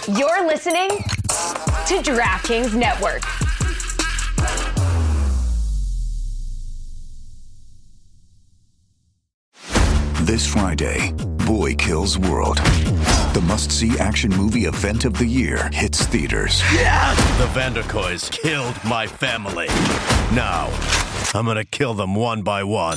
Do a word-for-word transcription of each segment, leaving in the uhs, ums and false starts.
You're listening to DraftKings Network. This Friday, Boy Kills World. The must-see action movie event of the year hits theaters. Yeah! The Vanderkoys killed my family. Now, I'm gonna kill them one by one.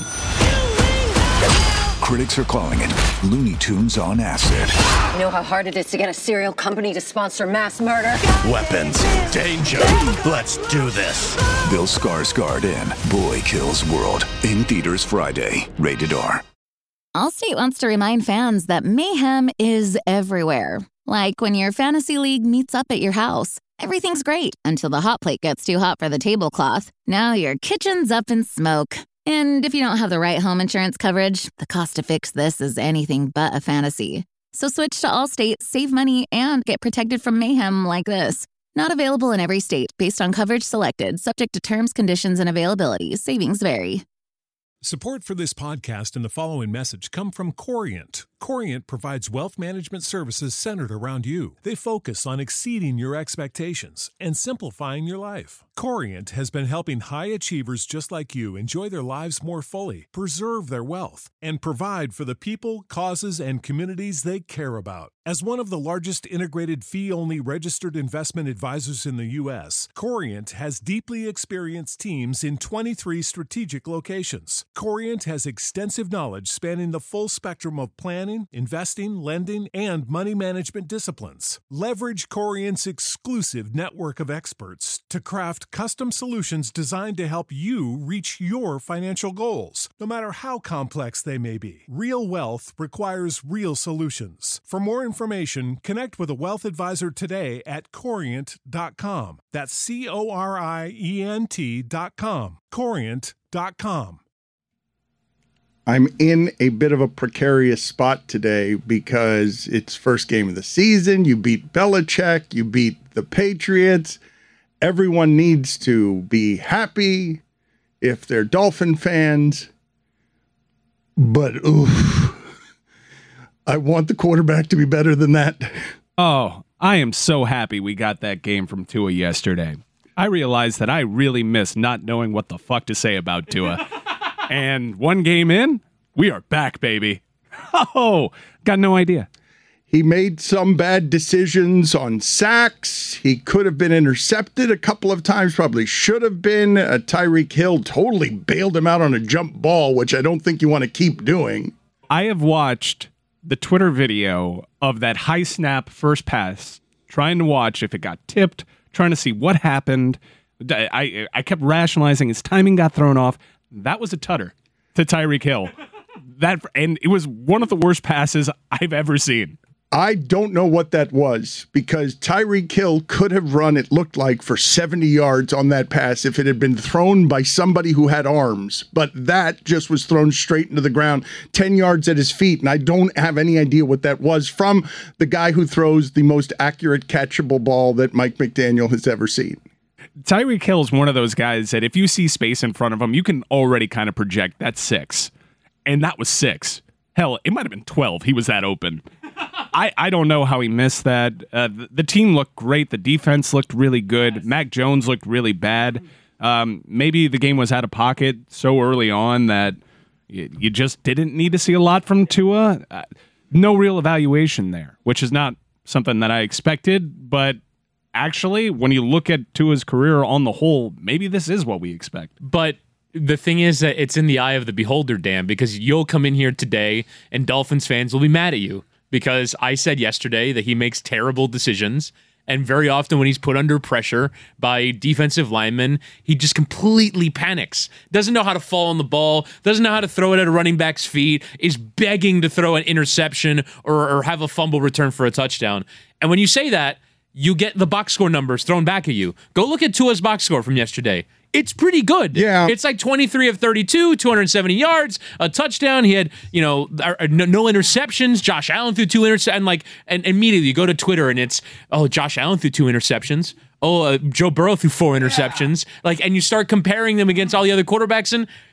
Critics are calling it Looney Tunes on acid. You know how hard it is to get a serial company to sponsor mass murder? Weapons, danger, let's do this. Bill Skarsgård in Boy Kills World. In theaters Friday. Rated R. Allstate wants to remind fans that mayhem is everywhere. Like when your fantasy league meets up at your house. Everything's great until the hot plate gets too hot for the tablecloth. Now your kitchen's up in smoke. And if you don't have the right home insurance coverage, the cost to fix this is anything but a fantasy. So switch to Allstate, save money, and get protected from mayhem like this. Not available in every state based on coverage selected, subject to terms, conditions, and availability. Savings vary. Support for this podcast and the following message come from Corient. Corient provides wealth management services centered around you. They focus on exceeding your expectations and simplifying your life. Corient has been helping high achievers just like you enjoy their lives more fully, preserve their wealth, and provide for the people, causes, and communities they care about. As one of the largest integrated fee-only registered investment advisors in the U S, Corient has deeply experienced teams in twenty-three strategic locations. Corient has extensive knowledge spanning the full spectrum of planning, investing, lending, and money management disciplines. Leverage Corient's exclusive network of experts to craft custom solutions designed to help you reach your financial goals, no matter how complex they may be. Real wealth requires real solutions. For more information, connect with a wealth advisor today at corient dot com. That's C O R I E N T dot com. corient dot com. I'm in a bit of a precarious spot today because it's first game of the season. You beat Belichick. You beat the Patriots. Everyone needs to be happy if they're Dolphin fans. But, oof, I want the quarterback to be better than that. Oh, I am so happy we got that game from Tua yesterday. I realized that I really miss not knowing what the fuck to say about Tua. And one game in, we are back, baby. Oh, got no idea. He made some bad decisions on sacks. He could have been intercepted a couple of times, probably should have been. Uh, Tyreek Hill totally bailed him out on a jump ball, which I don't think you want to keep doing. I have watched the Twitter video of that high snap first pass, trying to watch if it got tipped, trying to see what happened. I, I, I kept rationalizing his timing got thrown off. That was a tutter to Tyreek Hill. That and it was one of the worst passes I've ever seen. I don't know what that was because Tyreek Hill could have run, it looked like, for seventy yards on that pass if it had been thrown by somebody who had arms. But that just was thrown straight into the ground, ten yards at his feet. And I don't have any idea what that was from the guy who throws the most accurate catchable ball that Mike McDaniel has ever seen. Tyreek Hill is one of those guys that if you see space in front of him, you can already kind of project that's six. And that was six. Hell, it might have been twelve. He was that open. I, I don't know how he missed that. Uh, the, the team looked great. The defense looked really good. Yes. Mac Jones looked really bad. Um, maybe the game was out of pocket so early on that you, you just didn't need to see a lot from Tua. Uh, no real evaluation there, which is not something that I expected, but actually, when you look at Tua's career on the whole, maybe this is what we expect. But the thing is that it's in the eye of the beholder, Dan, because you'll come in here today and Dolphins fans will be mad at you because I said yesterday that he makes terrible decisions. And very often when he's put under pressure by defensive linemen, he just completely panics. Doesn't know how to fall on the ball, doesn't know how to throw it at a running back's feet, is begging to throw an interception or, or have a fumble return for a touchdown. And when you say that, you get the box score numbers thrown back at you. Go look at Tua's box score from yesterday. It's pretty good. Yeah. It's like twenty-three of thirty-two, two hundred seventy yards, a touchdown. He had, you know, no, no interceptions. Josh Allen threw two interceptions. And like, and immediately you go to Twitter and it's, oh, Josh Allen threw two interceptions. Oh, uh, Joe Burrow threw four interceptions. Yeah. Like, and you start comparing them against all the other quarterbacks, and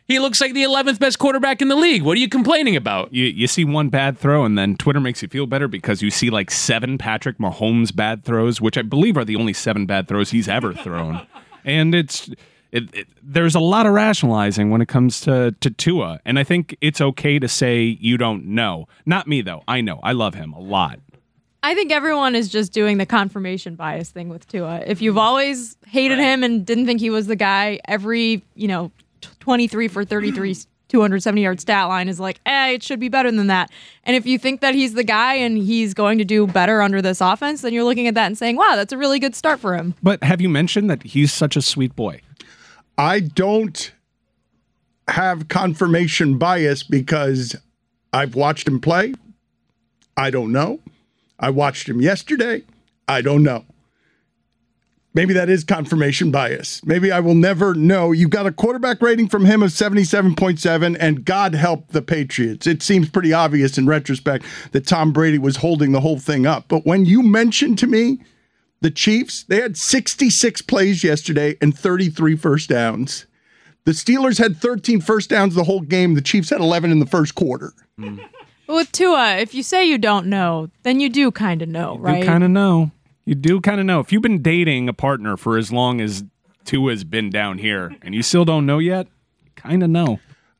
He looks like the eleventh best quarterback in the league. What are you complaining about? You you see one bad throw, and then Twitter makes you feel better because you see like seven Patrick Mahomes bad throws, which I believe are the only seven bad throws he's ever thrown. And it's it, it, there's a lot of rationalizing when it comes to, to Tua. And I think it's okay to say you don't know. Not me, though. I know. I love him a lot. I think everyone is just doing the confirmation bias thing with Tua. If you've always hated right. him and didn't think he was the guy, every, you know, twenty-three for thirty-three, two hundred seventy yard stat line is like, eh, it should be better than that. And if you think that he's the guy and he's going to do better under this offense, then you're looking at that and saying, wow, that's a really good start for him. But have you mentioned that he's such a sweet boy? I don't have confirmation bias because I've watched him play. I don't know. I watched him yesterday. I don't know. Maybe that is confirmation bias. Maybe I will never know. You got a quarterback rating from him of seventy-seven point seven, and God help the Patriots. It seems pretty obvious in retrospect that Tom Brady was holding the whole thing up. But when you mentioned to me the Chiefs, they had sixty-six plays yesterday and thirty-three first downs. The Steelers had thirteen first downs the whole game. The Chiefs had eleven in the first quarter. Mm. But with Tua, if you say you don't know, then you do kind of know, you right? You kind of know. You do kind of know. If you've been dating a partner for as long as Tua's been down here and you still don't know yet, you kind of know.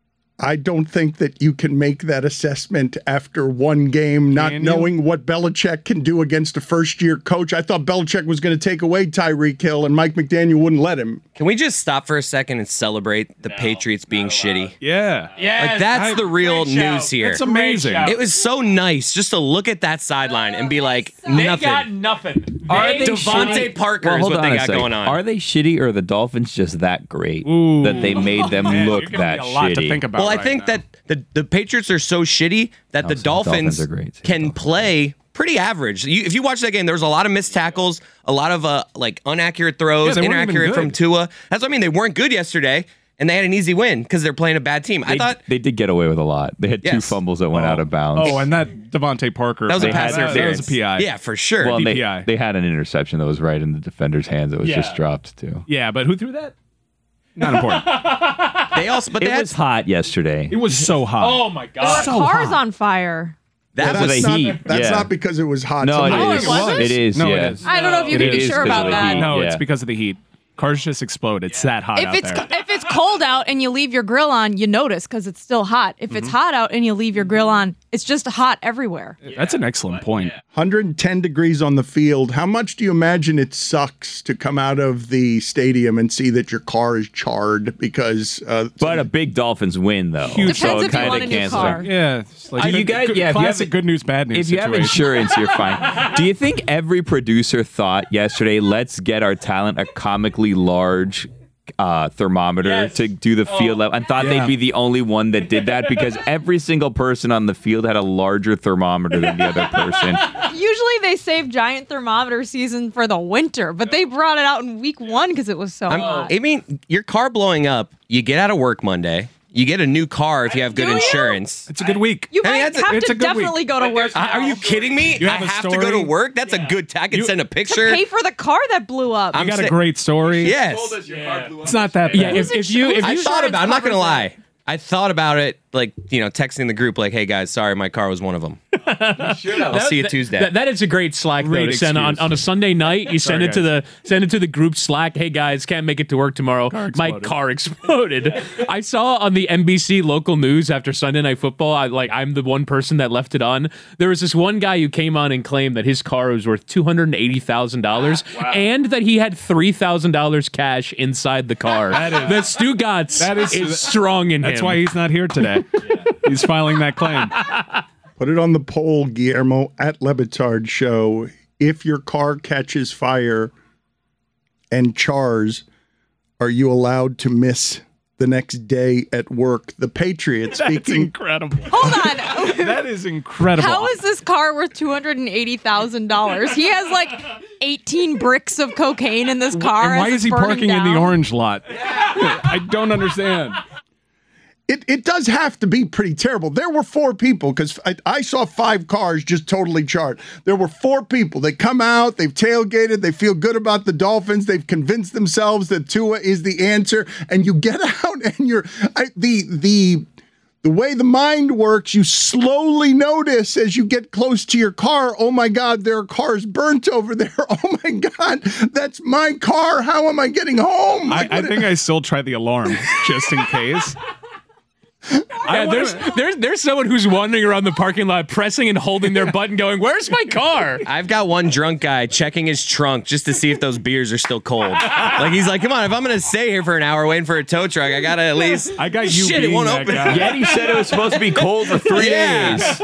I don't think that you can make that assessment after one game, not Can knowing you? what Belichick can do against a first-year coach. I thought Belichick was going to take away Tyreek Hill, and Mike McDaniel wouldn't let him. Can we just stop for a second and celebrate the no, Patriots being shitty? Yeah. Yeah. Like, that's I, the real news here. It's amazing. It was so nice just to look at that sideline and be like, they nothing. They got nothing. Are they Devontae Parker well, is what they got going on. Are they shitty, or are the Dolphins just that great Ooh. that they made them Man, look that a lot shitty? To think about well, I right think now. that the, the Patriots are so shitty that the Dolphins, the Dolphins can play pretty average. You, if you watch that game, there was a lot of missed tackles, a lot of uh, like inaccurate throws, yeah, inaccurate from Tua. That's what I mean. They weren't good yesterday, and they had an easy win because they're playing a bad team. They, I thought they did get away with a lot. They had yes. two fumbles that went oh. out of bounds. Oh, and that Devontae Parker. That was a pass had, interference. That was a P I. Yeah, for sure. Well, they, they had an interception that was right in the defender's hands that was yeah. just dropped too. Yeah, but who threw that? Not important. They also, but it they had, was hot yesterday. It was so hot. Oh my god! There were cars so on fire. That well, was that's the not, heat. That's yeah. not because it was hot. No, it oh, is. It, wasn't? it is. No, yeah. it is. I don't know if you it can be is sure about that. No, yeah. it's because of the heat. Cars just explode. It's that hot if out it's there. if it's cold out and you leave your grill on, you notice because it's still hot. If mm-hmm. it's hot out and you leave your grill on, it's just hot everywhere. Yeah, That's an excellent point. one hundred ten degrees on the field. How much do you imagine it sucks to come out of the stadium and see that your car is charred because? Uh, but a big Dolphins win though. Huge. So Depends it if you want a new car. Yeah, it's like uh, you guys. Good, yeah, classic if you have, good news, bad news. If you situation. have insurance, you're fine. Do you think every producer thought yesterday, let's get our talent a comically large uh, thermometer yes. to do the field oh. level, and thought Yeah. they'd be the only one that did that because every single person on the field had a larger thermometer than the other person. Usually they save giant thermometer season for the winter, but they brought it out in week one because it was so I'm, hot. I mean, your car blowing up, you get out of work Monday. You get a new car if you have good Do you? insurance. It's a good week. You I mean, might that's a- have it's to a good week. definitely go to work. Uh, are you kidding me? You I have a have to go to story? work? That's a good tag. I can You- send a To picture. pay for the car that blew up. You I'm got sa- a great story. Yes. It's not that bad. Yeah, if, if you if I you thought about it. I'm not going to covers lie. I thought about it, like, you know, texting the group, like, hey, guys, sorry, my car was one of them. I'll see you Tuesday. That, that is a great Slack though, Great to send on, excuse. on a Sunday night. You send Sorry, it to the send it to the group Slack. Hey guys, can't make it to work tomorrow. My exploded. car exploded. I saw on the N B C local news after Sunday Night Football. I like I'm the one person that left it on. There was this one guy who came on and claimed that his car was worth two hundred and eighty thousand dollars, and that he had three thousand dollars cash inside the car. That is- that Stu Gatz that is- is strong in That's him. why he's not here today. He's filing that claim. Put it on the poll, Guillermo, at Lebitard Show. If your car catches fire and chars, are you allowed to miss the next day at work? The Patriots, That's speaking... incredible. Hold on. That is incredible. How is this car worth two hundred eighty thousand dollars? He has like eighteen bricks of cocaine in this car. And why as is it's he burning parking down. in the orange lot? I don't understand. It, it does have to be pretty terrible. There were four people, because I, I saw five cars just totally charred. There were four people. They come out, they've tailgated, they feel good about the Dolphins, they've convinced themselves that Tua is the answer, and you get out and you're I, the the the way the mind works, you slowly notice as you get close to your car, oh my God, there are cars burnt over there. Oh my God, that's my car. How am I getting home? Like, I, I think I still try the alarm just in case. Yeah, there's there's there's someone who's wandering around the parking lot, pressing and holding their button, going, "Where's my car?" I've got one drunk guy checking his trunk just to see if those beers are still cold. Like he's like, "Come on, if I'm gonna stay here for an hour waiting for a tow truck, I gotta at least." I got you. Shit, it won't open. Yeti said it was supposed to be cold for three Yeah. days.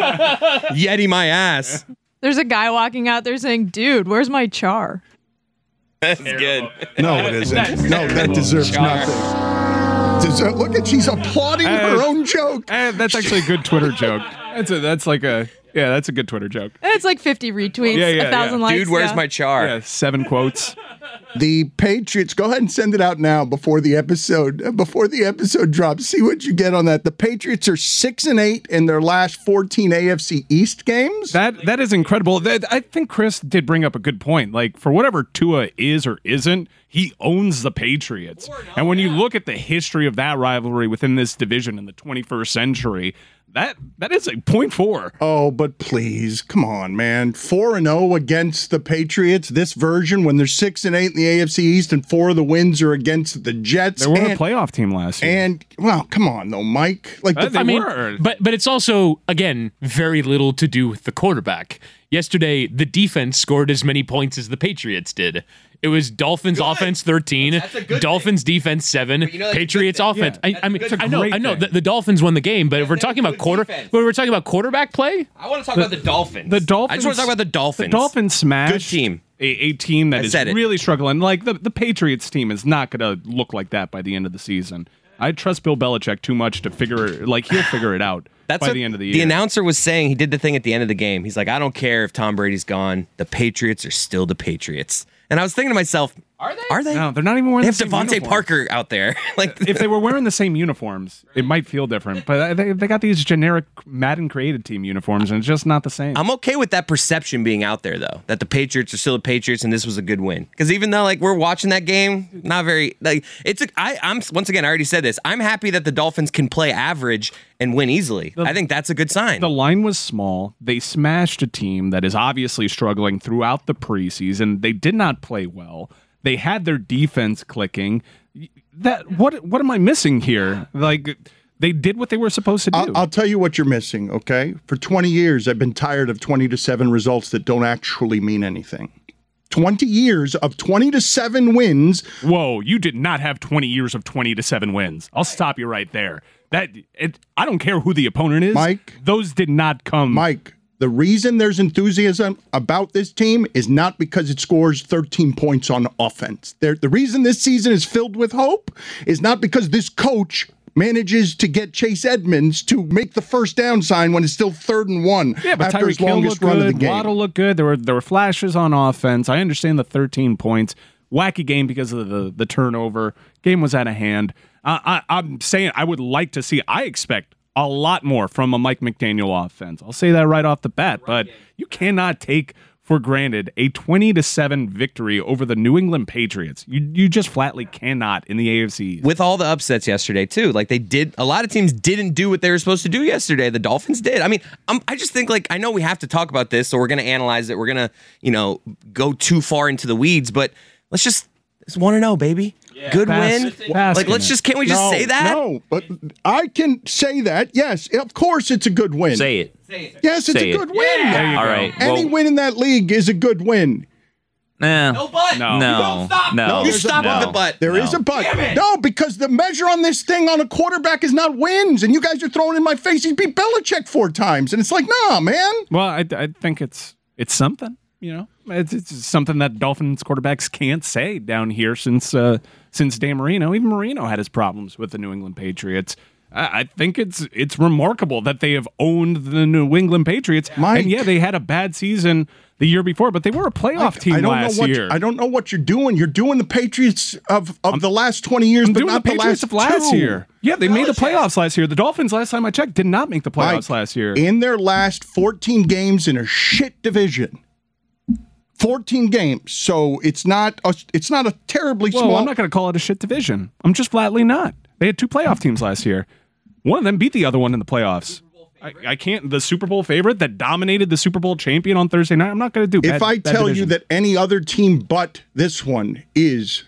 Yeti my ass. There's a guy walking out there saying, "Dude, where's my char?" That's good. No, it isn't. No, that deserves Char. nothing. Deser- Look at, she's applauding Uh, her own joke. Eh, that's actually a good Twitter joke. That's a that's like a yeah, that's a good Twitter joke. And it's like fifty retweets, Yeah, yeah, a thousand yeah. likes. Dude, where's yeah. my char? Yeah, seven quotes. The Patriots, go ahead and send it out now before the episode uh, before the episode drops. See what you get on that. The Patriots are six and eight in their last fourteen A F C East games. That that is incredible. That, I think Chris did bring up a good point. Like for whatever Tua is or isn't, he owns the Patriots. And when you look at the history of that rivalry within this division in the twenty-first century, that that is a point four. Oh, but please, come on, man. Four and zero against the Patriots. This version, when they're six and eight in the A F C East, and four of the wins are against the Jets. They were and, a playoff team last year. And well, come on, though, Mike. Like Uh, the, they I mean, were. but but it's also again very little to do with the quarterback. Yesterday, the defense scored as many points as the Patriots did. It was Dolphins offense thirteen, That's a good Dolphins defense seven, you know that's a Patriots good thing. offense. Yeah, I, that's I a mean, good I know, great I know. thing. The, the Dolphins won the game, but if we're they talking have about good quarter, defense. when we're talking about quarterback play, I want to talk about the Dolphins. The Dolphins. I just want to talk about the Dolphins. The Dolphins smashed Good team. A, a team that I is said it. really struggling. Like the, the Patriots team is not going to look like that by the end of the season. I trust Bill Belichick too much to figure. Like he'll figure it out That's by what the end of the year. The announcer was saying he did the thing at the end of the game. He's like, I don't care if Tom Brady's gone. The Patriots are still the Patriots. And I was thinking to myself, are they? Are they? No, they're not even wearing They the have same Devontae uniforms. Parker out there. Like If they were wearing the same uniforms, it might feel different. But they, they got these generic Madden created team uniforms, and it's just not the same. I'm okay with that perception being out there, though, that the Patriots are still the Patriots and this was a good win. Because even though like we're watching that game, not very like it's. A, I, I'm once again, I already said this. I'm happy that the Dolphins can play average and win easily. The- I think that's a good sign. The line was small. They smashed a team that is obviously struggling throughout the preseason. They did not play well. They had their defense clicking. That what what am I missing here? Like they did what they were supposed to do. I'll, I'll tell you what you're missing, okay? For twenty years, I've been tired of twenty to seven results that don't actually mean anything. twenty years of twenty to seven wins. Whoa, you did not have twenty years of twenty to seven wins. I'll stop you right there. That it, I don't care who the opponent is. Mike. Those did not come. Mike, the reason there's enthusiasm about this team is not because it scores thirteen points on offense. There, the reason this season is filled with hope is not because this coach manages to get Chase Edmonds to make the first down sign when it's still third and one Yeah, but after his Tyreek Hill longest looked run of the good. game. Waddle looked good. There were there were flashes on offense. I understand the thirteen points. Wacky game because of the the turnover. Game was out of hand. Uh, I, I'm saying I would like to see. I expect a lot more from a Mike McDaniel offense. I'll say that right off the bat. But you cannot take for granted a twenty to seven victory over the New England Patriots. You you just flatly cannot in the A F C. With all the upsets yesterday too, like they did, a lot of teams didn't do what they were supposed to do yesterday. The Dolphins did. I mean, um, I just think like I know we have to talk about this, so we're going to analyze it. We're going to, you know, go too far into the weeds, but let's just it's one and zero, baby. Yeah. Good Bask- win. bask Like in let's it. just can't we just no, say that? No, but I can say that. Yes, of course it's a good win. Say it. Yes, it's Say a it. good win. There you All go. right. Any well, win in that league is a good win. nah, No butt. No. no, stop. no. You stop no. with the butt. There No. is a but. No, because the measure on this thing on a quarterback is not wins. And you guys are throwing in my face he beat Belichick four times. And it's like, nah, man. Well, I, I think it's it's something. You know, it's, it's something that Dolphins quarterbacks can't say down here since uh, since Dan Marino. Even Marino had his problems with the New England Patriots. I, I think it's it's remarkable that they have owned the New England Patriots. Mike. And yeah, they had a bad season the year before, but they were a playoff Mike, team I don't last know what year. You, I don't know what you're doing. You're doing the Patriots of, of I'm, the last twenty years, I'm but doing not the the Patriots last of last two. year. Yeah, they made the playoffs last year. The Dolphins, last time I checked, did not make the playoffs Mike, last year. In their last fourteen games in a shit division. fourteen games. So it's not a, it's not a terribly well, small. I'm not going to call it a shit division. I'm just flatly not. They had two playoff teams last year. One of them beat the other one in the playoffs. I, I can't. The Super Bowl favorite that dominated the Super Bowl champion on Thursday night. I'm not going to do. If bad, I bad tell division. you that any other team but this one is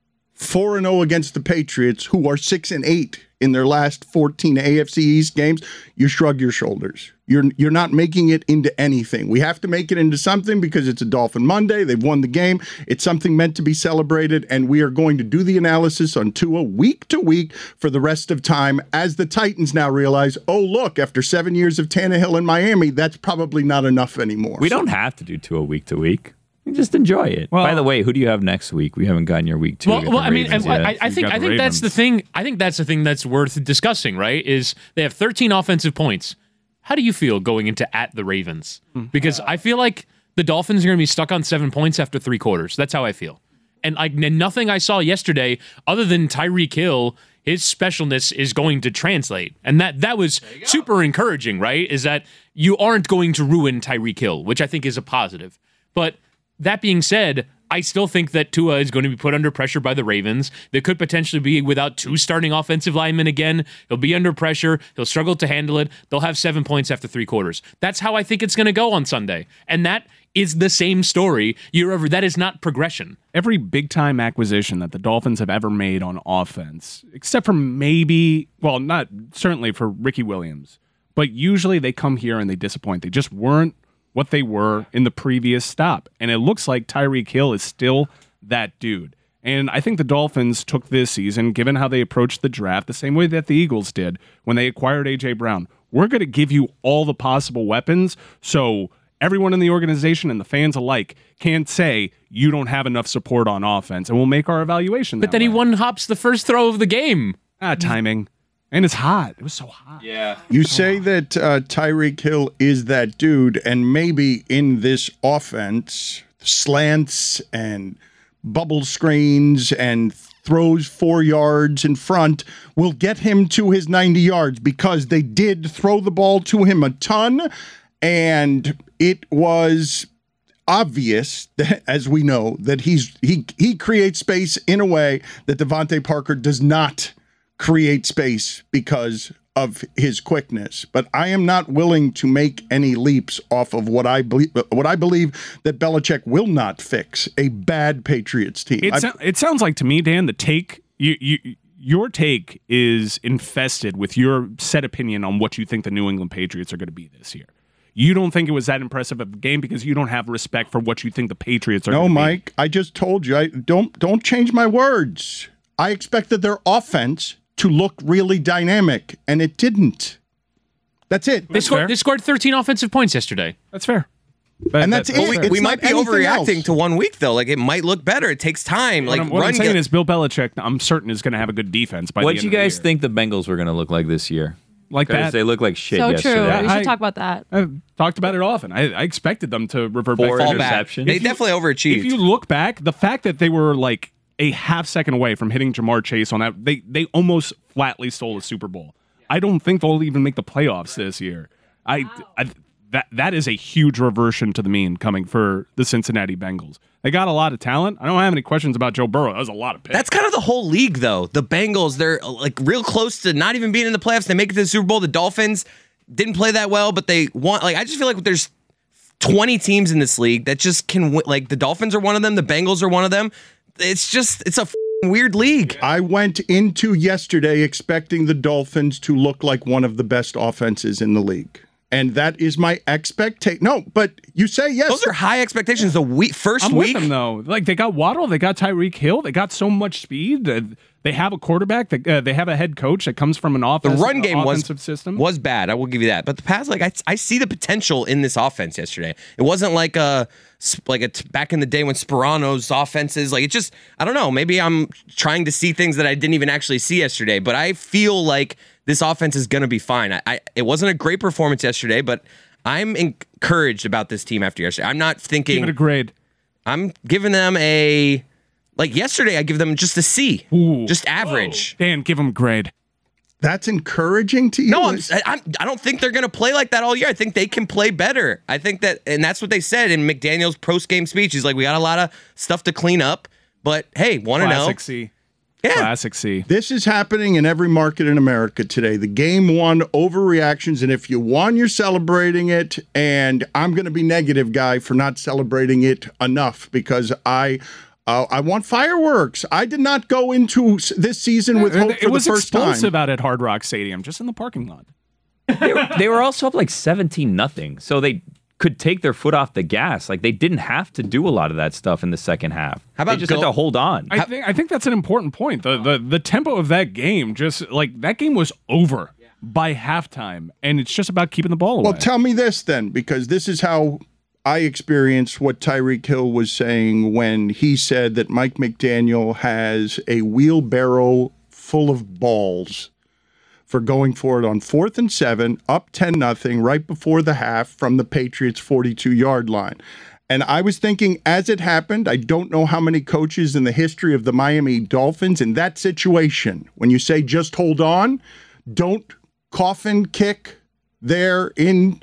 four and zero against the Patriots, who are six and eight in their last fourteen A F C East games, you shrug your shoulders. You're you're not making it into anything. We have to make it into something because it's a Dolphin Monday. They've won the game. It's something meant to be celebrated, and we are going to do the analysis on Tua week to week for the rest of time as the Titans now realize, oh, look, after seven years of Tannehill in Miami, that's probably not enough anymore. We don't have to do Tua week to week. You just enjoy it. Well, by the way, who do you have next week? We haven't gotten your week two. Well, We got well the I mean, Ravens and yet. I, I think got I the think that's Ravens. the thing. I think that's the thing that's worth discussing, right? Is they have thirteen offensive points. How do you feel going into at the Ravens? Because I feel like the Dolphins are going to be stuck on seven points after three quarters. That's how I feel. And like and nothing I saw yesterday, other than Tyreek Hill, his specialness is going to translate. And that that was super encouraging, right? Is that you aren't going to ruin Tyreek Hill, which I think is a positive. But that being said, I still think that Tua is going to be put under pressure by the Ravens. They could potentially be without two starting offensive linemen again. He'll be under pressure. He'll struggle to handle it. They'll have seven points after three quarters. That's how I think it's going to go on Sunday. And that is the same story year over. That is not progression. Every big-time acquisition that the Dolphins have ever made on offense, except for maybe, well, not certainly for Ricky Williams, but usually they come here and they disappoint. They just weren't what they were in the previous stop. And it looks like Tyreek Hill is still that dude. And I think the Dolphins took this season, given how they approached the draft, the same way that the Eagles did when they acquired A J Brown. We're going to give you all the possible weapons so everyone in the organization and the fans alike can't say you don't have enough support on offense, and we'll make our evaluation. But then way. he one hops the first throw of the game. Ah, timing. And it's hot. It was so hot. Yeah. You say that uh, Tyreek Hill is that dude, and maybe in this offense, slants and bubble screens and throws four yards in front will get him to his ninety yards because they did throw the ball to him a ton, and it was obvious that, as we know, that he's he he creates space in a way that Devontae Parker does not create space because of his quickness. But I am not willing to make any leaps off of what I believe what I believe that Belichick will not fix a bad Patriots team. It, so, it sounds like to me, Dan, the take you you your take is infested with your set opinion on what you think the New England Patriots are going to be this year. You don't think it was that impressive of a game because you don't have respect for what you think the Patriots are. No, gonna Mike, be. I just told you. I don't don't change my words. I expected their offense to look really dynamic, and it didn't. That's it. They scored, they scored thirteen offensive points yesterday. That's fair. But and that's that, it. Well, we, It's we not might be anything overreacting else. to one week, though. Like, it might look better. It takes time. What Like, I'm, what run I'm saying go- is Bill Belichick, I'm certain, is going to have a good defense by What the do end you of the guys year. think the Bengals were going to look like this year? Like 'Cause that? They look like shit So yesterday. true. Yeah, we should I- talk about that. I've talked about it often. I, I expected them to revert Four back. fall to back. interceptions. They If you- definitely overachieved. If you look back, the fact that they were like a half second away from hitting Jamar Chase on that, they they almost flatly stole a Super Bowl. I don't think they'll even make the playoffs this year. I, I that that is a huge reversion to the mean coming for the Cincinnati Bengals. They got a lot of talent. I don't have any questions about Joe Burrow. That was a lot of picks. That's kind of the whole league, though. The Bengals, they're like real close to not even being in the playoffs. They make it to the Super Bowl. The Dolphins didn't play that well, but they want. Like, I just feel like there's twenty teams in this league that just can win. Like, the Dolphins are one of them. The Bengals are one of them. It's just, it's a f***ing weird league. I went into yesterday expecting the Dolphins to look like one of the best offenses in the league. And that is my expectation. No, but you say yes. Those are high expectations. The week, first I'm week. with them though. Like they got Waddle, they got Tyreek Hill, they got so much speed. Uh, They have a quarterback. That, uh, they have a head coach that comes from an The offensive, run game was offensive system. was bad. I will give you that. But the pass, like I, I see the potential in this offense yesterday. It wasn't like a like a t- back in the day when Sperano's offenses. Like it just, I don't know. Maybe I'm trying to see things that I didn't even actually see yesterday. But I feel like this offense is going to be fine. I, I it wasn't a great performance yesterday, but I'm encouraged about this team after yesterday. I'm not thinking. Give it a grade. I'm giving them a like yesterday. I give them just a C, Ooh. just average. Whoa. Dan, give them a grade. That's encouraging to you? No, I'm, I'm, I don't think they're going to play like that all year. I think they can play better. I think that, and that's what they said in McDaniel's post-game speech. He's like, we got a lot of stuff to clean up, but hey, want to know? Classic C. Yeah. Classic C. This is happening in every market in America today. The game one overreactions, and if you won, you're celebrating it. And I'm going to be negative guy for not celebrating it enough because I. Uh, I want fireworks. I did not go into this season with hope it for the was first time. explosive out at Hard Rock Stadium, just in the parking lot. they, were, they were also up like seventeen nothing, so they could take their foot off the gas. Like they didn't have to do a lot of that stuff in the second half. How about they just go- had to hold on? I think I think that's an important point. The the the tempo of that game, just like that game was over by halftime, and it's just about keeping the ball away. Well, tell me this then, because this is how I experienced what Tyreek Hill was saying when he said that Mike McDaniel has a wheelbarrow full of balls for going for it on fourth and seven, up ten nothing, right before the half from the Patriots' forty-two-yard line. And I was thinking, as it happened, I don't know how many coaches in the history of the Miami Dolphins in that situation, when you say just hold on, don't coffin kick there in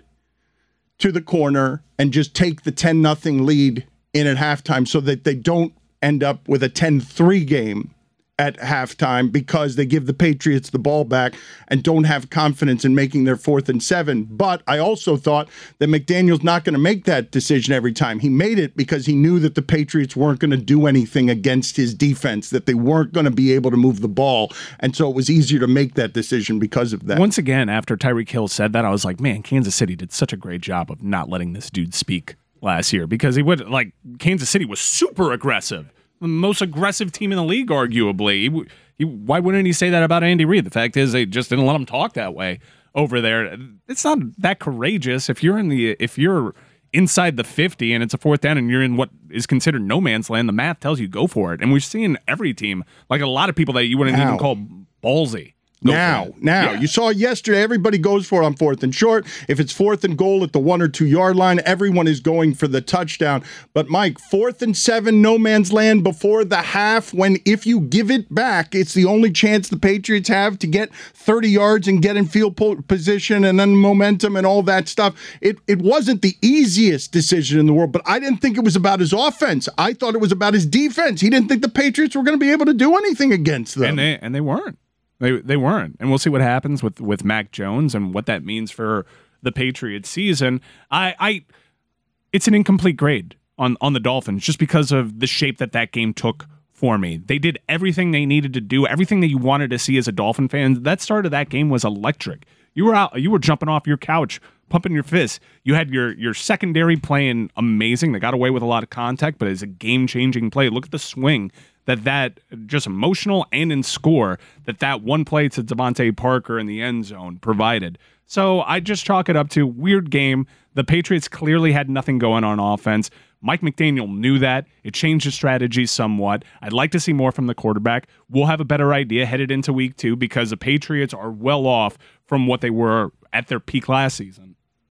to the corner and just take the ten nothing lead in at halftime so that they don't end up with a ten three game at halftime because they give the Patriots the ball back and don't have confidence in making their fourth and seven. But I also thought that McDaniel's not going to make that decision every time. He made it because he knew that the Patriots weren't going to do anything against his defense, that they weren't going to be able to move the ball. And so it was easier to make that decision because of that. Once again, after Tyreek Hill said that, I was like, man, Kansas City did such a great job of not letting this dude speak last year because he would, like, Kansas City was super aggressive. The most aggressive team in the league, arguably. He, he, why wouldn't he say that about Andy Reid? The fact is, they just didn't let him talk that way over there. It's not that courageous. If you're in the, if you're inside the fifty and it's a fourth down and you're in what is considered no man's land, the math tells you go for it. And we've seen every team, like a lot of people that you wouldn't Now. even call ballsy. Go Now, now, Yeah. you saw yesterday, everybody goes for it on fourth and short. If it's fourth and goal at the one or two yard line, everyone is going for the touchdown. But Mike, fourth and seven, no man's land before the half, when if you give it back, it's the only chance the Patriots have to get thirty yards and get in field po- position and then momentum and all that stuff. It, it wasn't the easiest decision in the world, but I didn't think it was about his offense. I thought it was about his defense. He didn't think the Patriots were going to be able to do anything against them. And they and they weren't. They they weren't. And we'll see what happens with, with Mac Jones and what that means for the Patriots season. I I it's an incomplete grade on, on the Dolphins just because of the shape that that game took for me. They did everything they needed to do, everything that you wanted to see as a Dolphin fan. That start of that game was electric. You were out, you were jumping off your couch, pumping your fists. You had your your secondary playing amazing. They got away with a lot of contact, but it's a game-changing play. Look at the swing that that just emotional and in score that that one play to Devontae Parker in the end zone provided. So I just chalk it up to weird game. The Patriots clearly had nothing going on offense. Mike McDaniel knew that. It changed his strategy somewhat. I'd like to see more from the quarterback. We'll have a better idea headed into week two because the Patriots are well off from what they were at their peak last season.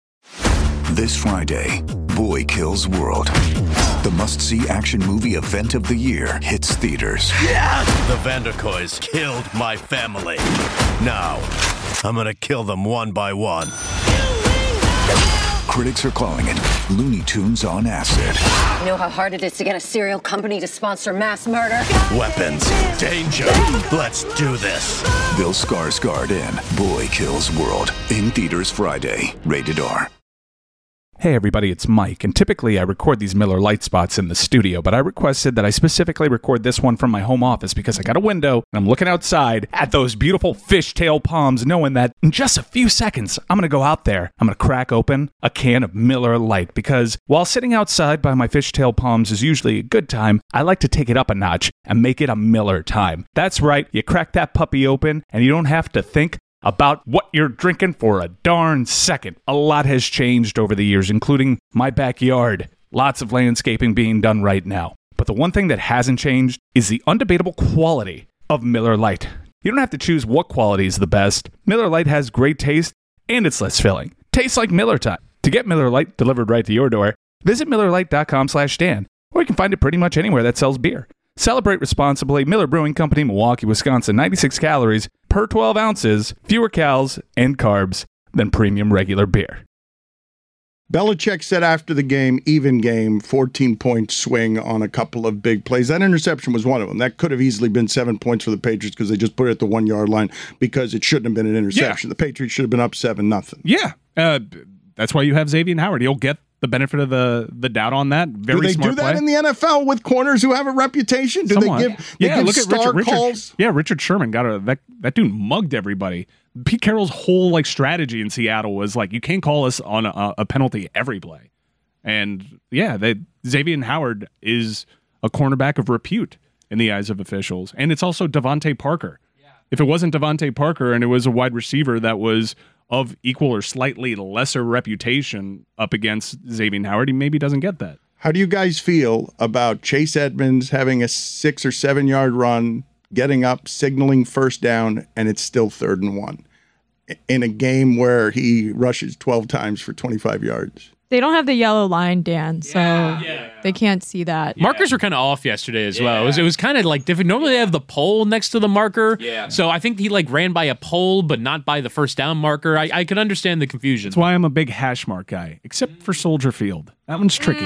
This Friday, Boy Kills World. The must-see action movie event of the year hits theaters. The Vanderkoys killed my family. Now, I'm gonna kill them one by one. Critics are calling it Looney Tunes on acid. You know how hard it is to get a serial company to sponsor mass murder? Weapons, danger. Let's do this. Bill Skarsgård in Boy Kills World. In theaters Friday. Rated R. Hey everybody, it's Mike, and typically I record these Miller Lite spots in the studio, but I requested that I specifically record this one from my home office because I got a window and I'm looking outside at those beautiful fishtail palms, knowing that in just a few seconds I'm going to go out there, I'm going to crack open a can of Miller Lite, because while sitting outside by my fishtail palms is usually a good time, I like to take it up a notch and make it a Miller time. That's right, you crack that puppy open and you don't have to think about what you're drinking for a darn second. A lot has changed over the years, including my backyard. Lots of landscaping being done right now. But the one thing that hasn't changed is the undebatable quality of Miller Lite. You don't have to choose what quality is the best. Miller Lite has great taste, and it's less filling. Tastes like Miller time. To get Miller Lite delivered right to your door, visit Miller Lite dot com slash Dan, or you can find it pretty much anywhere that sells beer. Celebrate responsibly. Miller Brewing Company, Milwaukee, Wisconsin. ninety-six calories per twelve ounces, fewer calories and carbs than premium regular beer. Belichick said after the game, even game, fourteen-point swing on a couple of big plays. That interception was one of them. That could have easily been seven points for the Patriots because they just put it at the one-yard line because it shouldn't have been an interception. Yeah. The Patriots should have been up seven nothing. Yeah. Uh, that's why you have Xavier Howard. He'll get the benefit of the the doubt on that. Very do they smart do that play. in the N F L with corners who have a reputation? Do Somewhat. they give, they yeah, give look star at Richard, calls? Richard, yeah, Richard Sherman got a that that dude mugged everybody. Pete Carroll's whole like strategy in Seattle was like, you can't call us on a, a penalty every play. And yeah, they, Xavier Howard is a cornerback of repute in the eyes of officials. And it's also Devontae Parker. Yeah. If it wasn't Devontae Parker and it was a wide receiver that was of equal or slightly lesser reputation up against Xavier Howard, he maybe doesn't get that. How do you guys feel about Chase Edmonds having a six or seven yard run, getting up, signaling first down, and it's still third and one in a game where he rushes twelve times for twenty-five yards? They don't have the yellow line, Dan, so yeah. Yeah. they can't see that. Markers were kind of off yesterday as yeah. well. It was, it was kind of like different. Normally they have the pole next to the marker. Yeah. So I think he like ran by a pole, but not by the first down marker. I, I could understand the confusion. That's why I'm a big hash mark guy, except for Soldier Field. That one's tricky.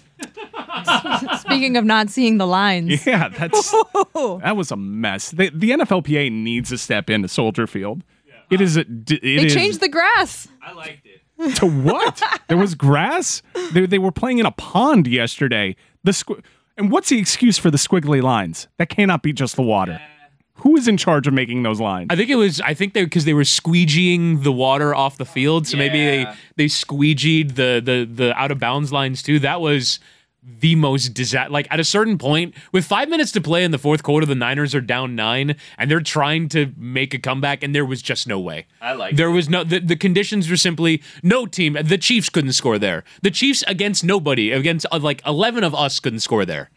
Mm. Speaking of not seeing the lines. Yeah, that's that was a mess. The, the N F L P A needs to step into Soldier Field. Yeah. It is a, it They is, changed the grass. I liked it. To what? There was grass? They, they were playing in a pond yesterday. The squ- And what's the excuse for the squiggly lines? That cannot be just the water. Who is in charge of making those lines? I think it was, I think they, because they were squeegeeing the water off the field. So yeah. maybe they, they squeegeed the, the, the out of bounds lines too. That was the most disaster. Like at a certain point, with five minutes to play in the fourth quarter, the Niners are down nine and they're trying to make a comeback, and there was just no way. I like there it. was no the, the conditions were simply no team. The Chiefs couldn't score there. The Chiefs against nobody, against uh, like eleven of us couldn't score there.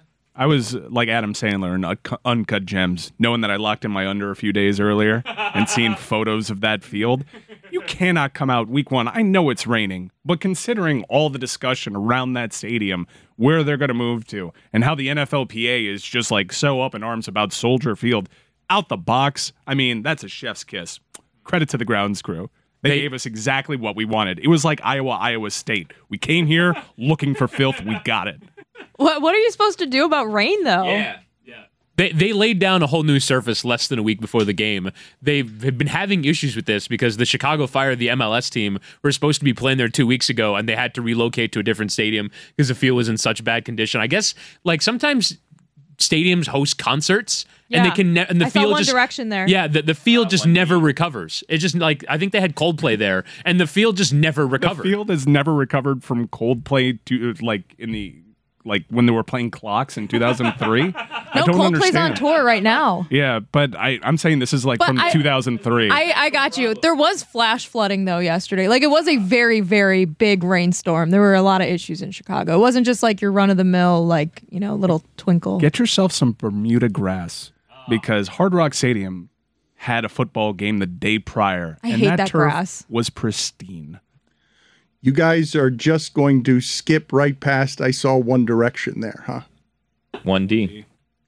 I was like Adam Sandler in Uncut Gems, knowing that I locked in my under a few days earlier and seeing photos of that field. You cannot come out week one. I know it's raining, but considering all the discussion around that stadium, where they're going to move to, and how the N F L P A is just like so up in arms about Soldier Field, out the box, I mean, that's a chef's kiss. Credit to the grounds crew. They, they gave us exactly what we wanted. It was like Iowa, Iowa State. We came here looking for filth. We got it. What What are you supposed to do about rain, though? Yeah, yeah. They they laid down a whole new surface less than a week before the game. They've been having issues with this because the Chicago Fire, the M L S team, were supposed to be playing there two weeks ago, and they had to relocate to a different stadium because the field was in such bad condition. I guess like sometimes stadiums host concerts, yeah. and they can ne- and the I field saw One just Direction there. Yeah, the, the field uh, just never recovers. It just like I think they had Coldplay there, and the field just never recovered. The field has never recovered from Coldplay to like in the. Like when they were playing Clocks in two thousand three. No, I don't Coldplay's understand. on tour right now. Yeah, but I, I'm saying this is like But from I- two thousand three. I, I got you. There was flash flooding, though, yesterday. Like, it was a very, very big rainstorm. There were a lot of issues in Chicago. It wasn't just like your run-of-the-mill, like, you know, little twinkle. Get yourself some Bermuda grass because Hard Rock Stadium had a football game the day prior. I and hate that, that turf grass. was pristine. You guys are just going to skip right past I saw One Direction there, huh? one D.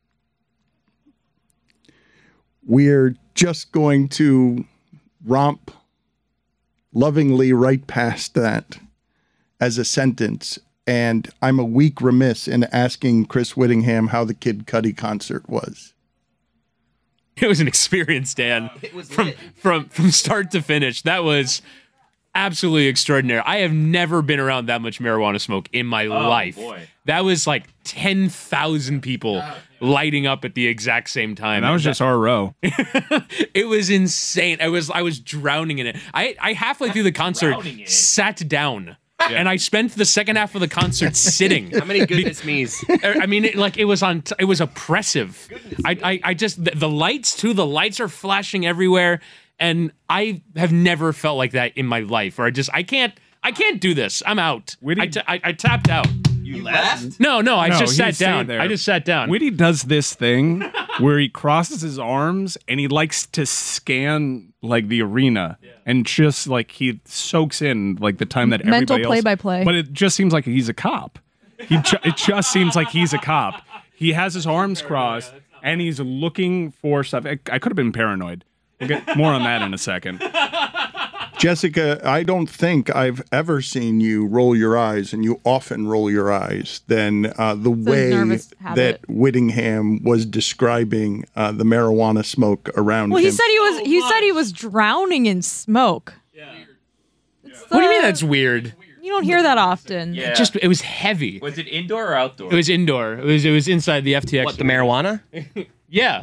We're just going to romp lovingly right past that as a sentence. And I'm a week remiss in asking Chris Whittingham how the Kid Cudi concert was. It was an experience, Dan. It was from lit. from from start to finish. That was absolutely extraordinary. I have never been around that much marijuana smoke in my Oh, life. boy. That was like ten thousand people lighting up at the exact same time. And that was just our row. It was insane. I was I was drowning in it. I, I halfway through the concert Drowning in it. sat down. And I spent the second half of the concert sitting. How many goodness me's? I mean, it, like it was on. It was oppressive. I, I, I just the, the lights too. The lights are flashing everywhere, and I have never felt like that in my life. Or I just I can't I can't do this. I'm out. I, t- I I tapped out. You left? No, no, I No, just he sat stayed down. there. I just sat down. Whitty does this thing where he crosses his arms and he likes to scan like the arena and just like he soaks in like the time that Mental everybody else. play-by-play. But it just seems like he's a cop. He ju- it just seems like he's a cop. He has his arms crossed and he's looking for stuff. I, I could have been paranoid. We'll get more on that in a second. Jessica, I don't think I've ever seen you roll your eyes, and you often roll your eyes, than uh, the It's a way nervous that habit. Whittingham was describing uh, the marijuana smoke around Well, him. he said he was. He said he was drowning in smoke. What do you mean that's weird? You don't hear that often. Yeah. It just it was heavy. Was it indoor or outdoor? It was indoor. It was it was inside the F T X. What, the marijuana? Yeah.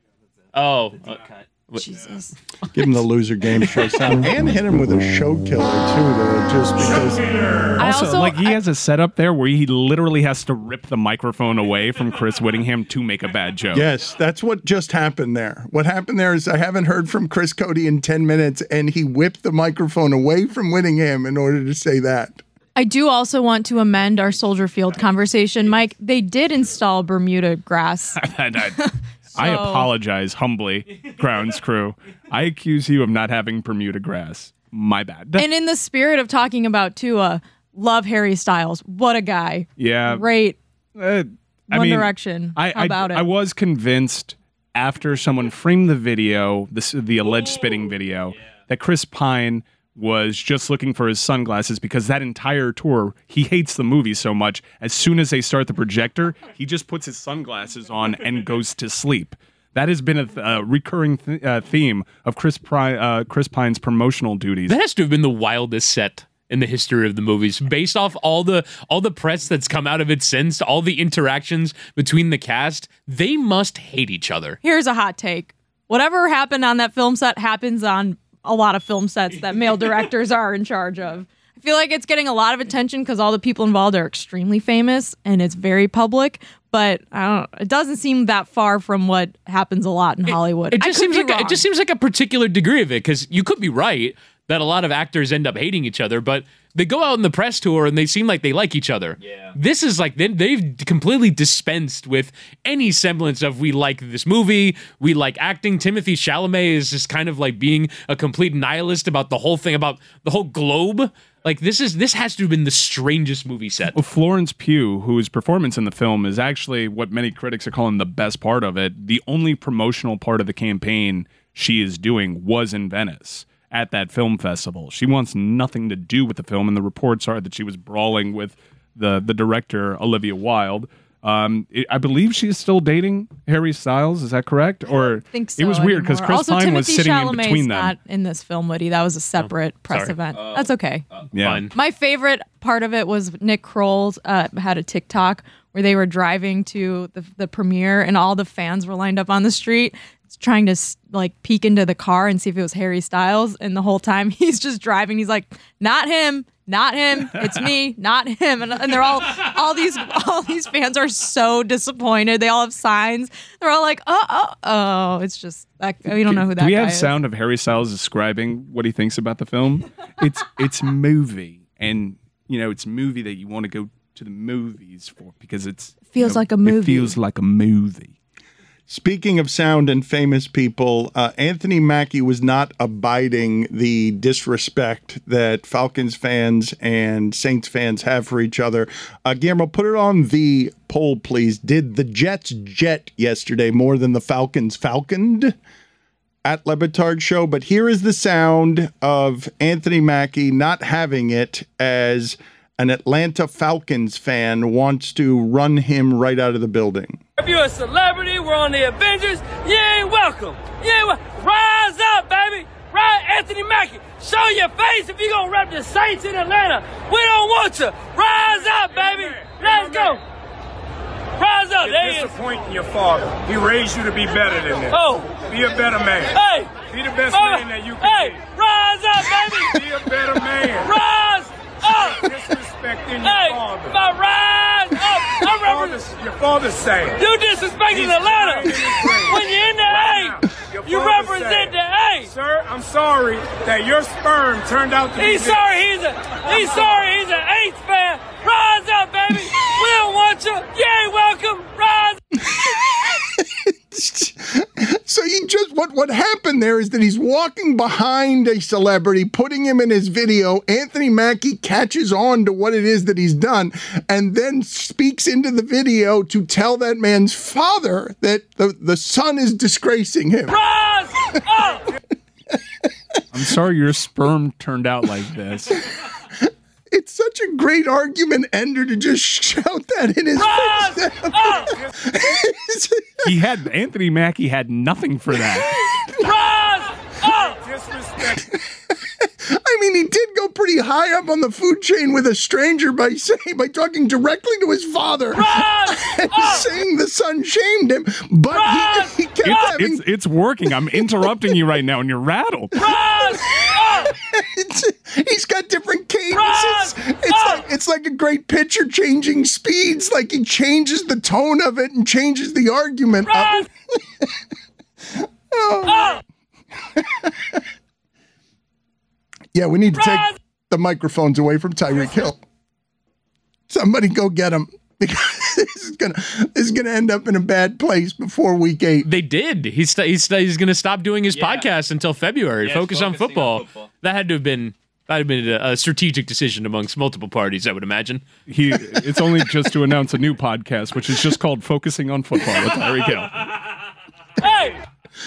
Oh. uh, Jesus. Give him the loser game show sound and hit him with a show killer, too, though, just because. I Also, also- like he I- has a setup there where he literally has to rip the microphone away from Chris Whittingham to make a bad joke. Yes, that's what just happened there. What happened there is I haven't heard from Chris Cody in ten minutes, and he whipped the microphone away from Whittingham in order to say that. I do also want to amend our Soldier Field conversation, Mike. They did install Bermuda grass. I, I- I So- apologize humbly, grounds crew. I accuse you of not having Bermuda grass. My bad. And in the spirit of talking about Tua, love Harry Styles. What a guy. yeah. Great. Uh, I One mean, Direction. I, How I, about it? I was convinced after someone framed the video, this, the alleged spitting video, that Chris Pine was just looking for his sunglasses because that entire tour, he hates the movie so much. As soon as they start the projector, he just puts his sunglasses on and goes to sleep. That has been a th- uh, recurring th- uh, theme of Chris, Pri- uh, Chris Pine's promotional duties. That has to have been the wildest set in the history of the movies, based off all the all the press that's come out of it since, all the interactions between the cast. They must hate each other. Here's a hot take. Whatever happened on that film set happens on a lot of film sets that male directors are in charge of. I feel like it's getting a lot of attention because all the people involved are extremely famous and it's very public. But I don't. It doesn't seem that far from what happens a lot in Hollywood. It just I could seems be like a, it wrong. just seems like a particular degree of it, because you could be right that a lot of actors end up hating each other, but they go out on the press tour and they seem like they like each other. Yeah. This is like they, they've completely dispensed with any semblance of we like this movie, we like acting. Timothy Chalamet is just kind of like being a complete nihilist about the whole thing, about the whole globe. Like this is this has to have been the strangest movie set. Well, Florence Pugh, whose performance in the film is actually what many critics are calling the best part of it, the only promotional part of the campaign she is doing was in Venice at that film festival. She wants nothing to do with the film, and the reports are that she was brawling with the the director, Olivia Wilde. Um, it, I believe she is still dating Harry Styles. Is that correct? Or I think so it was weird because anymore. Chris also, Pine Timothy was sitting Chalamet's in between them. not in this film, Woody. That was a separate press sorry. event. That's okay. Yeah. Fine. My favorite part of it was Nick Kroll uh, had a TikTok where they were driving to the, the premiere and all the fans were lined up on the street trying to like peek into the car and see if it was Harry Styles. And the whole time he's just driving. He's like, not him, not him. It's me, not him. And, and they're all, all these, all these fans are so disappointed. They all have signs. They're all like, oh, oh, oh. It's just, like, we don't know who that Do we guy have is. sound of Harry Styles describing what he thinks about the film? It's it's movie, and you know it's movie that you want to go to the movies for because it's Feels you know, like a movie. It feels like a movie. Speaking of sound and famous people, uh, Anthony Mackie was not abiding the disrespect that Falcons fans and Saints fans have for each other. Uh, Guillermo, put it on the poll, please. Did the Jets jet yesterday more than the Falcons falconed? At Le Batard Show. But here is the sound of Anthony Mackie not having it as an Atlanta Falcons fan wants to run him right out of the building. If you're a celebrity, we're on the Avengers, you ain't welcome. You ain't wel- Rise up, baby. Rise, Anthony Mackie. Show your face if you're going to rep the Saints in Atlanta. We don't want you. Rise up, baby. Let's go. Rise up. You're There he is. disappointing your father. He raised you to be better than this. Oh. Be a better man. Hey. Be the best Mama. man that you can Hey, be. rise up, baby. Be a better man. Rise up. Disrespecting your Hey, father. my rise up. I'm representing. Your father's saying. You disrespecting He's Atlanta. crying in his grave. When you're in the Right A, now, your you father's represent saying, the A. Sir, I'm sorry that your sperm turned out to be He's this. sorry he's a he's sorry he's an Aints fan. Yeah, rise up, baby. We don't want you. You ain't welcome. Rise. So you just what what happened there is that he's walking behind a celebrity, putting him in his video. Anthony Mackie catches on to what it is that he's done, and then speaks into the video to tell that man's father that the, the son is disgracing him. Rise up. I'm sorry your sperm turned out like this. It's such a great argument ender to just shout that in his face. He had Anthony Mackie had nothing for that. Rise up. Disrespect. I mean, he did go pretty high up on the food chain with a stranger by saying by talking directly to his father and saying the son shamed him, but he, he kept It's, having. it's it's working. I'm interrupting you right now, and you're rattled. It's, he's got different cadences. It's like it's like a great pitcher changing speeds. Like he changes the tone of it and changes the argument. Up. Oh. Yeah, we need to take the microphones away from Tyreek Hill. Somebody go get him. Because this is gonna this is gonna end up in a bad place before week eight. They did. He's st- he's, st- he's going to stop doing his yeah. podcast until February. Yeah, focus on football. on football. That had to have been that had been a, a strategic decision amongst multiple parties, I would imagine. He it's only just to announce a new podcast, which is just called Focusing on Football with Tyreek Hill. Hey.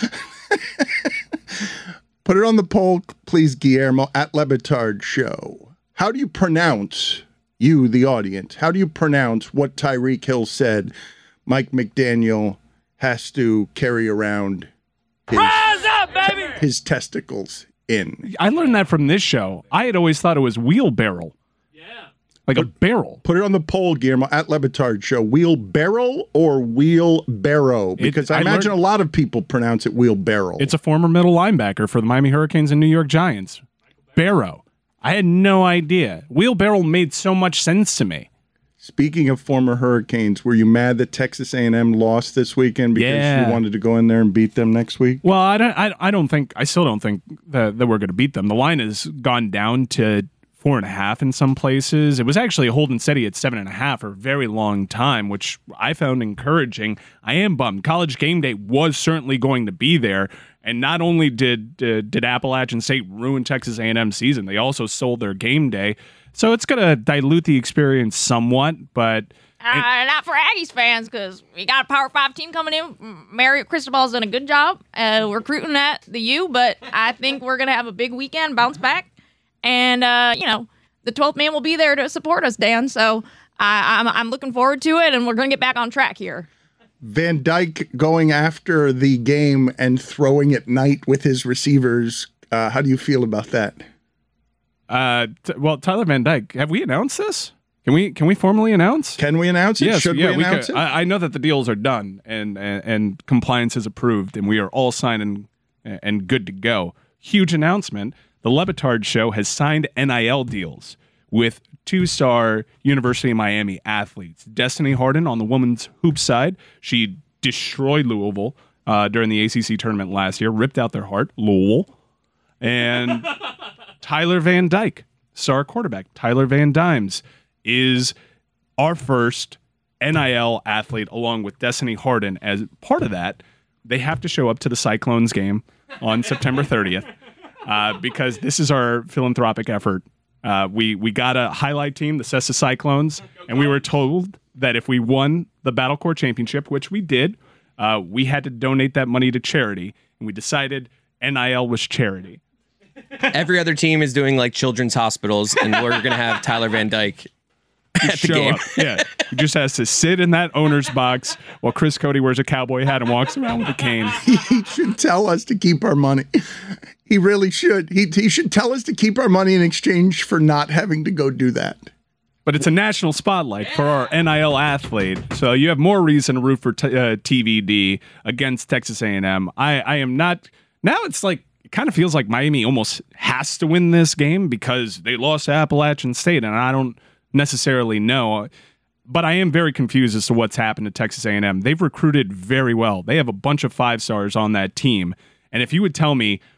Put it on the poll, please, Guillermo, at Lebitard Show. How do you pronounce, you, the audience, how do you pronounce what Tyreek Hill said Mike McDaniel has to carry around his, Rise up, baby. his testicles in? I learned that from this show. I had always thought it was wheelbarrow. Like put, a barrel. Put it on the poll, Guillermo, at Lebitard Show. Wheelbarrow or wheelbarrow? Because it, I, I imagine learned, a lot of people pronounce it wheelbarrow. It's a former middle linebacker for the Miami Hurricanes and New York Giants. Barrow. I had no idea. Wheelbarrow made so much sense to me. Speaking of former Hurricanes, were you mad that Texas A and M lost this weekend because yeah. you wanted to go in there and beat them next week? Well, I don't. I, I don't think. I still don't think that, that we're going to beat them. The line has gone down to four and a half in some places. It was actually holding steady at seven and a half for a very long time, which I found encouraging. I am bummed. College Game Day was certainly going to be there, and not only did uh, did Appalachian State ruin Texas A and M season, they also sold their game day. So it's going to dilute the experience somewhat, but Uh, not for Aggies fans, because we got a Power Five team coming in. Mario Cristobal's done a good job uh, recruiting at the U, but I think we're going to have a big weekend, bounce back. And, uh, you know, the twelfth man will be there to support us, Dan. So I, I'm, I'm looking forward to it, and we're going to get back on track here. Van Dyke going after the game and throwing at night with his receivers. Uh, how do you feel about that? Uh, t- well, Tyler Van Dyke, have we announced this? Can we can we formally announce? Can we announce it? Yes, Should yeah, we announce could. it? I, I know that the deals are done and, and and compliance is approved, and we are all signed and and good to go. Huge announcement: the Lebitard Show has signed N I L deals with two-star University of Miami athletes. Destiny Harden on the women's hoop side, she destroyed Louisville uh, during the A C C tournament last year, ripped out their heart, Louisville, and Tyler Van Dyke, star quarterback, Tyler Van Dimes, is our first N I L athlete along with Destiny Harden. As part of that, they have to show up to the Cyclones game on September thirtieth uh, because this is our philanthropic effort. Uh, we we got a highlight team, the Cessa Cyclones, and we were told that if we won the Battle Core Championship, which we did, uh, we had to donate that money to charity, and we decided N I L was charity. Every other team is doing like children's hospitals, and we're gonna have Tyler Van Dyke at the Show game. up. Yeah, he just has to sit in that owner's box while Chris Cody wears a cowboy hat and walks around with a cane. He should tell us to keep our money. He really should. He he should tell us to keep our money in exchange for not having to go do that. But it's a national spotlight for our N I L athlete, so you have more reason to root for t- uh, T V D against Texas A and M. I, I am not. Now it's like, it kind of feels like Miami almost has to win this game because they lost to Appalachian State, and I don't necessarily know. But I am very confused as to what's happened to Texas A and M. They've recruited very well. They have a bunch of five-stars on that team. And if you would tell me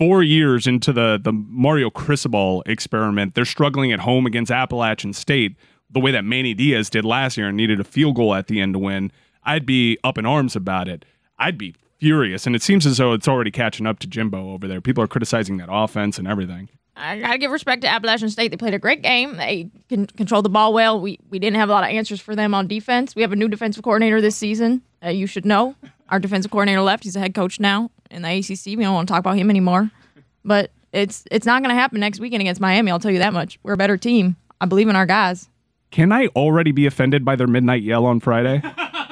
four years into the, the Mario Cristobal experiment. They're struggling at home against Appalachian State the way that Manny Diaz did last year and needed a field goal at the end to win. I'd be up in arms about it. I'd be furious. And it seems as though it's already catching up to Jimbo over there. People are criticizing that offense and everything. I gotta give respect to Appalachian State. They played a great game. They can control the ball well. We we didn't have a lot of answers for them on defense. We have a new defensive coordinator this season. Uh, you should know. Our defensive coordinator left. He's a head coach now in the A C C. We don't want to talk about him anymore. But it's it's not going to happen next weekend against Miami. I'll tell you that much. We're a better team. I believe in our guys. Can I already be offended by their midnight yell on Friday?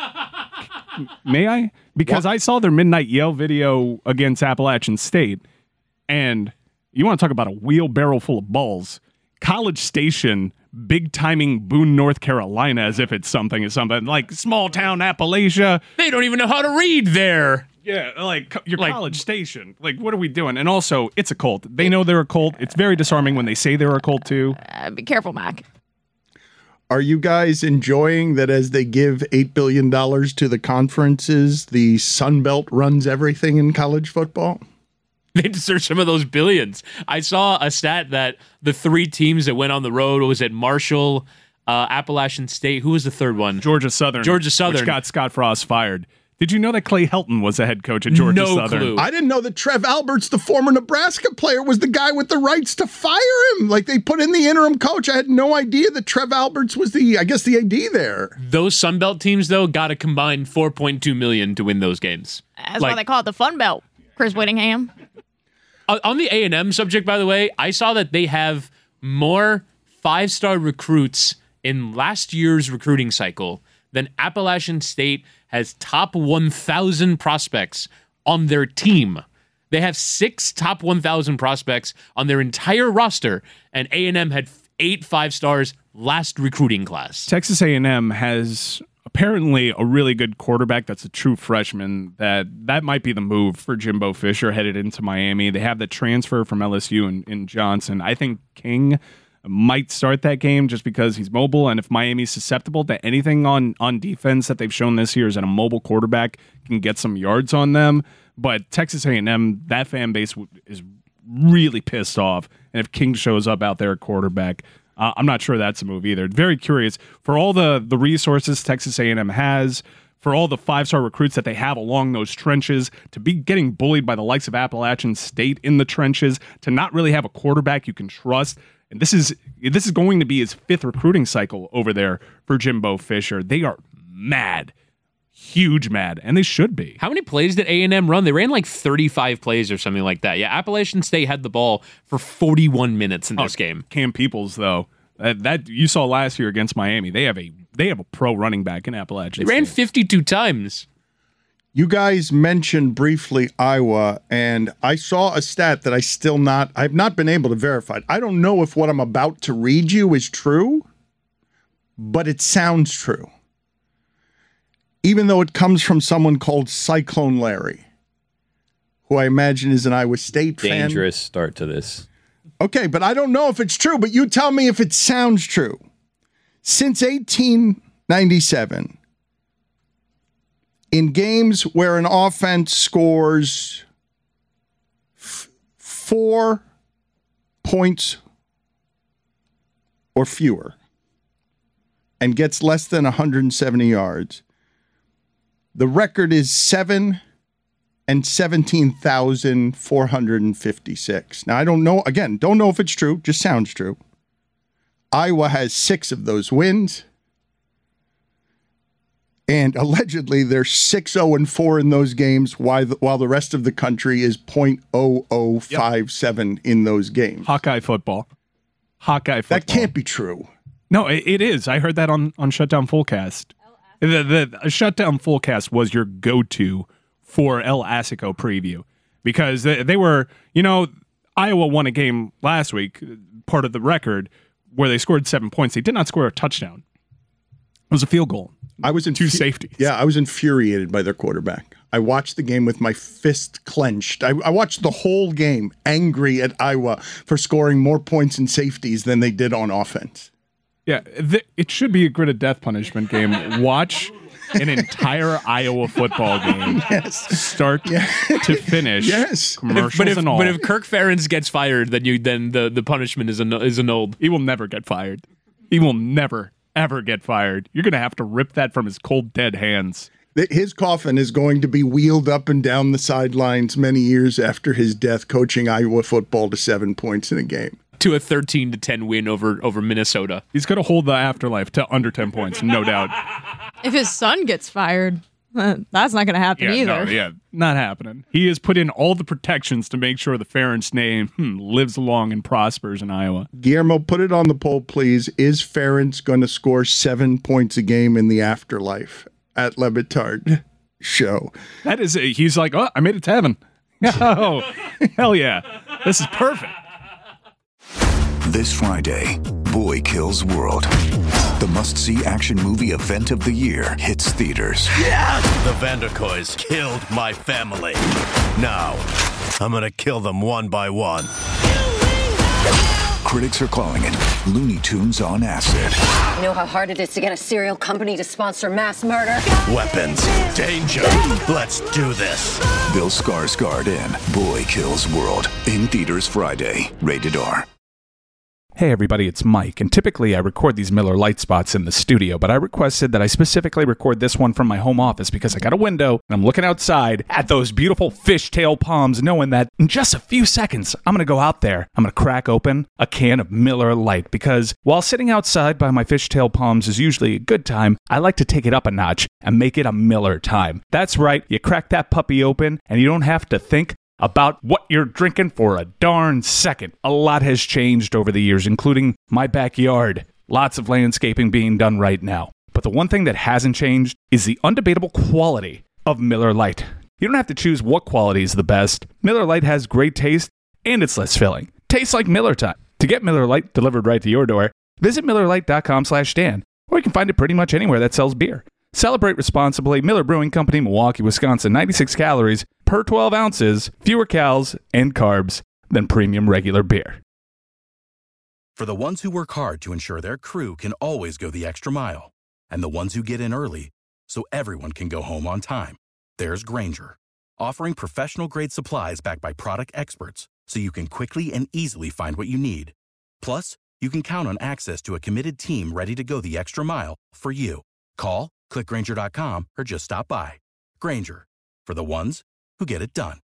May I? Because what? I saw their midnight yell video against Appalachian State, and you want to talk about a wheelbarrow full of balls. College Station, big timing Boone, North Carolina, as if it's something is something like small town Appalachia. They don't even know how to read there. Yeah, like your like, College Station. Like, what are we doing? And also, it's a cult. They know they're a cult. It's very disarming when they say they're a cult too. Uh, be careful, Mac. Are you guys enjoying that as they give eight billion dollars to the conferences, the Sun Belt runs everything in college football? They deserve some of those billions. I saw a stat that the three teams that went on the road was at Marshall, uh, Appalachian State. Who was the third one? Georgia Southern. Georgia Southern. Which got Scott Frost fired. Did you know that Clay Helton was the head coach at Georgia no Southern? Clue. I didn't know that Trev Alberts, the former Nebraska player, was the guy with the rights to fire him. Like, they put in the interim coach. I had no idea that Trev Alberts was the, I guess, the A D there. Those Sun Belt teams, though, got a combined four point two million dollars to win those games. That's like, why they call it the Fun Belt. Chris Whittingham. On the A and M subject, by the way, I saw that they have more five-star recruits in last year's recruiting cycle than Appalachian State has top one thousand prospects on their team. They have six top one thousand prospects on their entire roster, and A and M had eight five-stars last recruiting class. Texas A and M has apparently a really good quarterback that's a true freshman. That that might be the move for Jimbo Fisher headed into Miami. They have the transfer from L S U in, in Johnson. I think King might start that game just because he's mobile, and if Miami's susceptible to anything on, on defense that they've shown this year is that a mobile quarterback can get some yards on them. But Texas A and M, that fan base is really pissed off, and if King shows up out there at quarterback, uh, I'm not sure that's a move either. Very curious. For all the, the resources Texas A and M has, for all the five-star recruits that they have along those trenches, to be getting bullied by the likes of Appalachian State in the trenches, to not really have a quarterback you can trust. And this is this is going to be his fifth recruiting cycle over there for Jimbo Fisher. They are mad, huge mad, and they should be. How many plays did A and M run? They ran like thirty-five plays or something like that. Yeah, Appalachian State had the ball for forty-one minutes in this oh, game. Cam Peoples, though, that, that you saw last year against Miami. They have a they have a pro running back in Appalachian They ran State. fifty-two times. You guys mentioned briefly Iowa, and I saw a stat that I still not, I've not been able to verify. I don't know if what I'm about to read you is true, but it sounds true. Even though it comes from someone called Cyclone Larry, who I imagine is an Iowa State fan. Dangerous start to this. Okay, but I don't know if it's true, but you tell me if it sounds true. Since eighteen ninety-seven, in games where an offense scores f- four points or fewer and gets less than one hundred seventy yards, the record is seven and seventeen thousand four hundred fifty-six. Now, I don't know, again, don't know if it's true, just sounds true. Iowa has six of those wins. And allegedly, they're six oh and four in those games, while the, while the rest of the country is point oh oh five seven yep. in those games. Hawkeye football. Hawkeye football. That can't be true. No, it, it is. I heard that on, on Shutdown Fullcast. The, the, the Shutdown Fullcast was your go-to for El Asico preview because they, they were, you know, Iowa won a game last week, part of the record, where they scored seven points. They did not score a touchdown. It was a field goal. I was in two safeties. Yeah, I was infuriated by their quarterback. I watched the game with my fist clenched. I, I watched the whole game angry at Iowa for scoring more points in safeties than they did on offense. Yeah, th- it should be a gritted death punishment game. Watch an entire Iowa football game, yes. start yeah. to finish. Yes, commercials but if, and all. But if Kirk Ferentz gets fired, then you then the, the punishment is annu- is annulled. He will never get fired. He will never ever get fired. You're gonna have to rip that from his cold dead hands. His coffin is going to be wheeled up and down the sidelines many years after his death, coaching Iowa football to seven points in a game. To a thirteen to ten win over over Minnesota. He's going to hold the afterlife to under ten points, no doubt. If his son gets fired, uh, that's not going to happen Yeah, either. no, yeah, not happening. He has put in all the protections to make sure the Ferentz name hmm, lives along and prospers in Iowa. Guillermo, put it on the poll, please. Is Ferentz going to score seven points a game in the afterlife at Le Batard show? That is, a, he's like, oh, I made it to heaven. Oh, hell yeah. This is perfect. This Friday, Boy Kills World. The must-see action movie event of the year hits theaters. Yeah! The Vanderkoys killed my family. Now, I'm gonna kill them one by one. Critics are calling it Looney Tunes on acid. You know how hard it is to get a serial company to sponsor mass murder? Weapons, danger. Let's do this. Bill Skarsgård in Boy Kills World. In theaters Friday. Rated R. Hey everybody, it's Mike, and typically I record these Miller Lite spots in the studio, but I requested that I specifically record this one from my home office because I got a window and I'm looking outside at those beautiful fishtail palms, knowing that in just a few seconds I'm going to go out there, I'm going to crack open a can of Miller Lite, because while sitting outside by my fishtail palms is usually a good time, I like to take it up a notch and make it a Miller time. That's right, you crack that puppy open and you don't have to think about what you're drinking for a darn second. A lot has changed over the years, including my backyard. Lots of landscaping being done right now. But the one thing that hasn't changed is the undebatable quality of Miller Lite. You don't have to choose what quality is the best. Miller Lite has great taste, and it's less filling. Tastes like Miller time. To get Miller Lite delivered right to your door, visit Miller Lite dot com slash Dan, or you can find it pretty much anywhere that sells beer. Celebrate responsibly. Miller Brewing Company, Milwaukee, Wisconsin. ninety-six calories per twelve ounces, fewer calories and carbs than premium regular beer. For the ones who work hard to ensure their crew can always go the extra mile, and the ones who get in early so everyone can go home on time, there's Grainger, offering professional-grade supplies backed by product experts so you can quickly and easily find what you need. Plus, you can count on access to a committed team ready to go the extra mile for you. Call, click Grainger dot com, or just stop by. Grainger, for the ones who get it done.